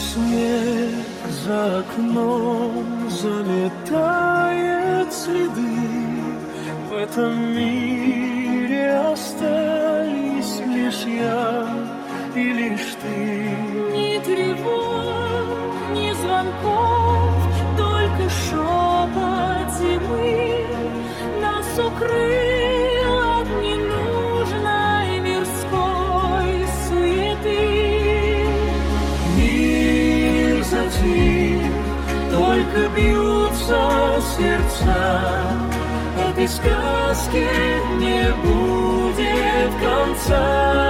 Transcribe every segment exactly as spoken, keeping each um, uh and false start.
снег за окном заметает следы. В этом мире остались лишь я и лишь ты. Ни тревог, ни звонков, только шепот зимы нас укрыл от ненужной мирской суеты. Мир затих, только бьются сердца. Этой сказки не будет конца.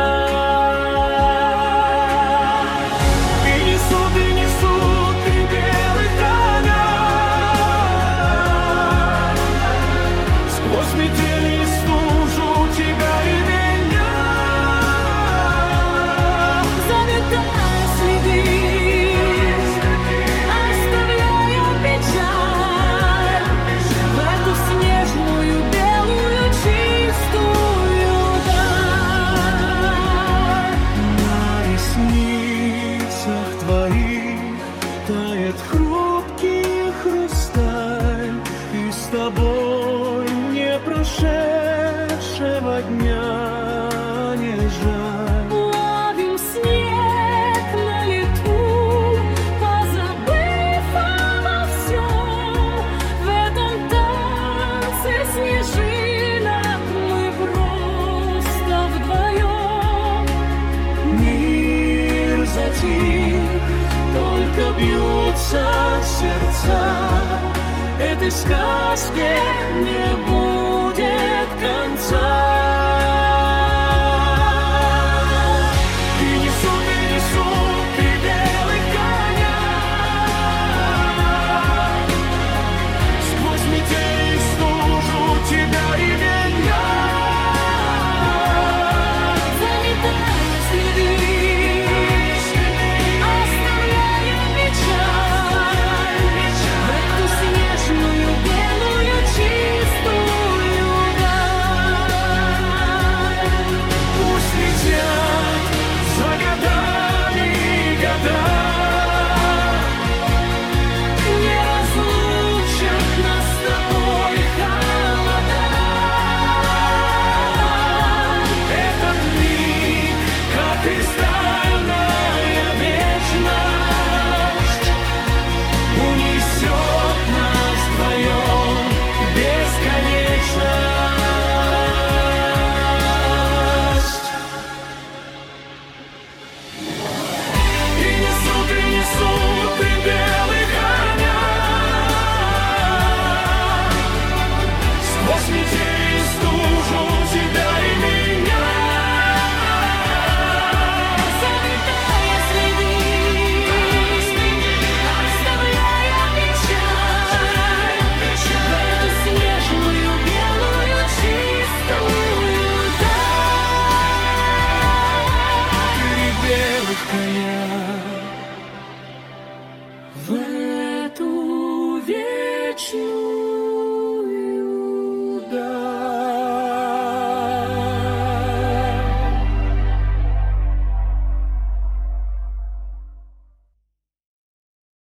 Тает хрупкий хрусталь, и с тобой мне прошедшего дня не жаль. Ловим снег на лету, позабыв обо всем. В этом танце снежинок мы просто вдвоем. Мир затих, только бьются сердца. Этой сказке не будет конца. И несут, и несут три белых коня сквозь метель и стужу тебя и меня. Заметая следы, коня.